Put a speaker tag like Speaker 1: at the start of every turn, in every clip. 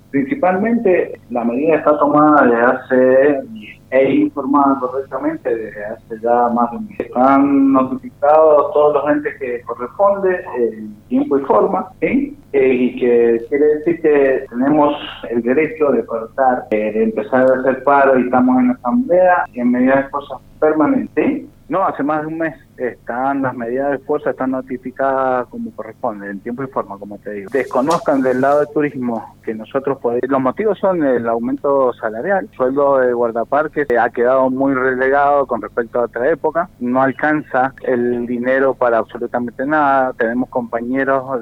Speaker 1: Principalmente la medida está tomada e informada correctamente desde hace ya más de un mes. Están notificados todos los entes que corresponde, en tiempo y forma, ¿sí? Y que quiere decir que tenemos el derecho de cortar, de empezar a hacer paro y estamos en asamblea en medidas de fuerza permanente. ¿Sí? No, hace más de un mes están las medidas de fuerza, están notificadas como corresponde, en tiempo y forma, como te digo. Desconozcan del lado de turismo que nosotros podemos... Los motivos son el aumento salarial, el sueldo de guardaparques ha quedado muy relegado con respecto a otra época, no alcanza el dinero para absolutamente nada. Tenemos compañeros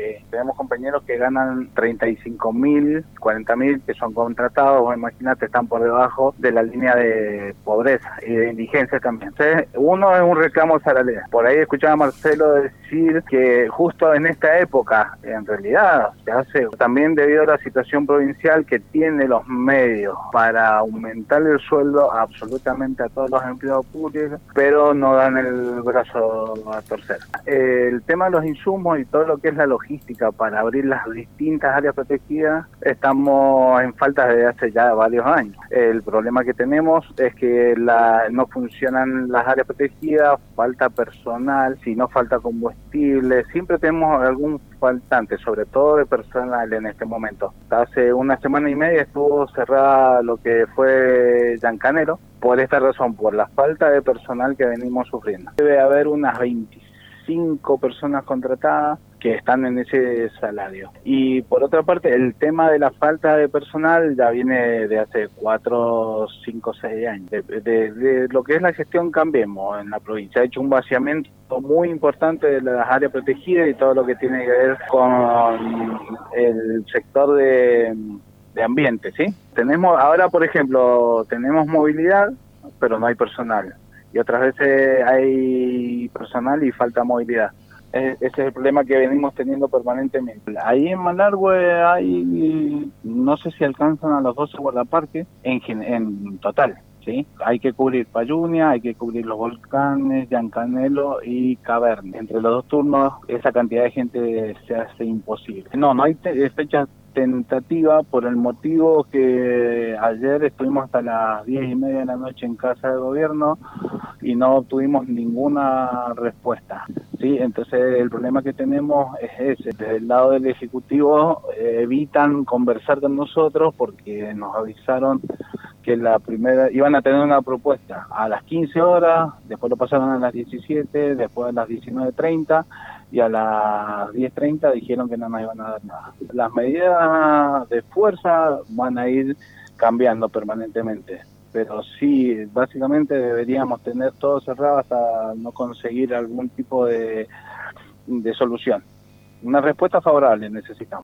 Speaker 1: que ganan 35.000, 40.000, que son contratados, imagínate, están por debajo de la línea de pobreza y de indigencia también. Entonces, uno es un reclamo salarial. Por ahí escuchaba a Marcelo decir que justo en esta época, en realidad, se hace también debido a la situación provincial que tiene los medios para aumentar el sueldo absolutamente a todos los empleados públicos, pero no dan el brazo a torcer. El tema de los insumos y todo lo que es la logística para abrir las distintas áreas protegidas, estamos en falta desde hace ya varios años. El problema que tenemos es que no funcionan las áreas protegidas, falta personal, si no falta combustible, siempre tenemos algún faltante, sobre todo de personal en este momento. Hace una semana y media estuvo cerrada lo que fue Llancanero, por esta razón, por la falta de personal que venimos sufriendo. Debe haber unas 25 personas contratadas que están en ese salario. Y por otra parte, el tema de la falta de personal ya viene de hace 4, 5, 6 años. De lo que es la gestión Cambiemos en la provincia. Ha hecho un vaciamiento muy importante de las áreas protegidas y todo lo que tiene que ver con el sector de ambiente, ¿sí? Ahora, por ejemplo, tenemos movilidad, pero no hay personal. Y otras veces hay personal y falta movilidad. Ese es el problema que venimos teniendo permanentemente. Ahí en Malargüe hay, no sé si alcanzan a los 12 guardaparques en total, ¿sí? Hay que cubrir Payunia, hay que cubrir los volcanes, Llancanelo y Caverna. Entre los dos turnos, esa cantidad de gente se hace imposible. No hay fechas tentativa por el motivo que ayer estuvimos hasta las 10:30 de la noche en Casa de Gobierno y no obtuvimos ninguna respuesta, ¿sí? Entonces el problema que tenemos es ese. Desde el lado del Ejecutivo evitan conversar con nosotros porque nos avisaron que la primera iban a tener una propuesta a las 15 horas, después lo pasaron a las 17, después a las 19:30 y a las 10:30 dijeron que no nos iban a dar nada. Las medidas de fuerza van a ir cambiando permanentemente, pero sí, básicamente deberíamos tener todo cerrado hasta no conseguir algún tipo de solución. Una respuesta favorable necesitamos.